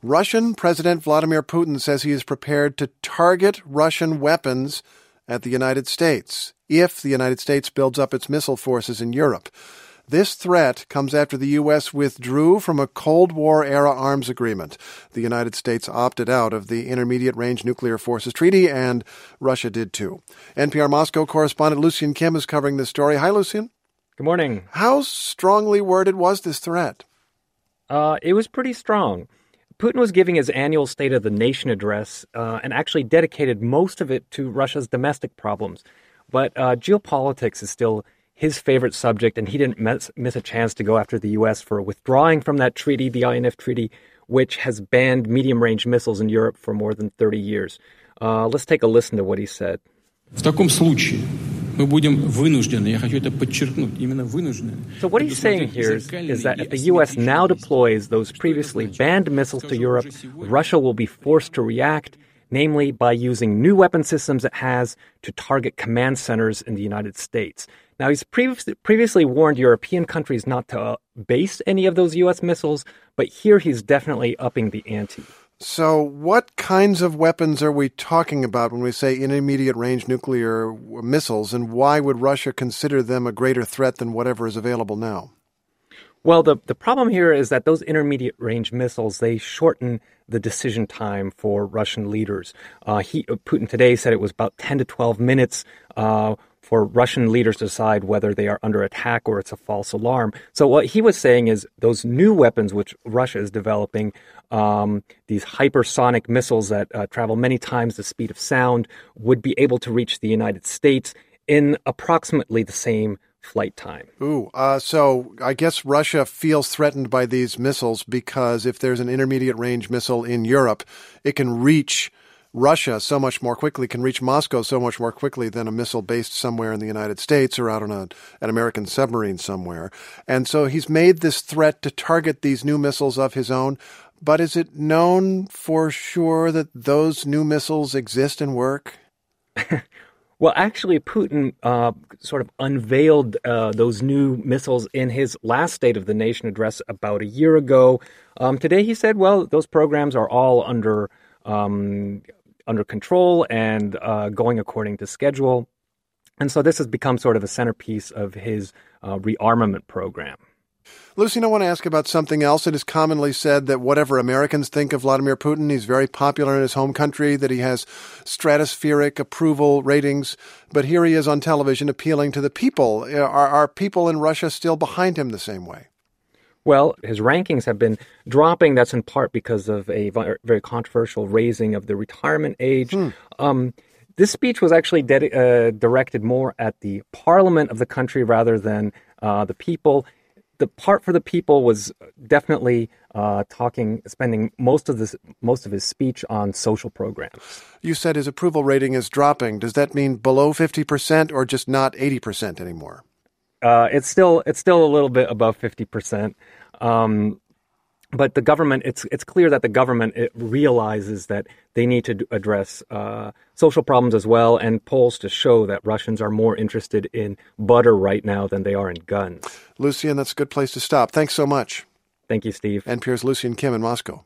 Russian President Vladimir Putin says he is prepared to target Russian weapons at the United States if the United States builds up its missile forces in Europe. This threat comes after the U.S. withdrew from a Cold War-era arms agreement. The United States opted out of the Intermediate-Range Nuclear Forces Treaty, and Russia did too. NPR Moscow correspondent Lucian Kim is covering this story. Hi, Lucian. Good morning. How strongly worded was this threat? It was pretty strong. Putin was giving his annual State of the Nation address and actually dedicated most of it to Russia's domestic problems. But geopolitics is still his favorite subject, and he didn't miss a chance to go after the U.S. for withdrawing from that treaty, the INF Treaty, which has banned medium-range missiles in Europe for more than 30 years. Let's take a listen to what he said. В таком случае мы будем вынуждены, я хочу это подчеркнуть, именно вынуждены. So what he's saying here is that if the U.S. now deploys those previously banned missiles to Europe, Russia will be forced to react, namely by using new weapon systems it has to target command centers in the United States. Now, he's previously warned European countries not to base any of those U.S. missiles, but here he's definitely upping the ante. So what kinds of weapons are we talking about when we say intermediate-range nuclear missiles, and why would Russia consider them a greater threat than whatever is available now? Well, the problem here is that those intermediate-range missiles, they shorten the decision time for Russian leaders. Putin today said it was about 10 to 12 minutes for Russian leaders to decide whether they are under attack or it's a false alarm. So what he was saying is those new weapons which Russia is developing, these hypersonic missiles that travel many times the speed of sound, would be able to reach the United States in approximately the same flight time. So I guess Russia feels threatened by these missiles because if there's an intermediate-range missile in Europe, it can reach Russia so much more quickly, can reach Moscow so much more quickly than a missile based somewhere in the United States or out on an American submarine somewhere. And so he's made this threat to target these new missiles of his own. But is it known for sure that those new missiles exist and work? Well, actually, Putin sort of unveiled those new missiles in his last State of the Nation address about a year ago. Today he said, well, those programs are all under control and going according to schedule. And so this has become sort of a centerpiece of his rearmament program. Lucian, I want to ask about something else. It is commonly said that whatever Americans think of Vladimir Putin, he's very popular in his home country, that he has stratospheric approval ratings. But here he is on television appealing to the people. Are people in Russia still behind him the same way? Well, his rankings have been dropping. That's in part because of a very controversial raising of the retirement age. This speech was actually directed more at the parliament of the country rather than the people. The part for the people was definitely spending most of his speech on social programs. You said his approval rating is dropping. Does that mean below 50% or just not 80% anymore? It's still a little bit above 50%. But the government, it's clear that the government realizes that they need to address social problems as well, and polls to show that Russians are more interested in butter right now than they are in guns. Lucian, that's a good place to stop. Thanks so much. Thank you, Steve. NPR's Lucian Kim in Moscow.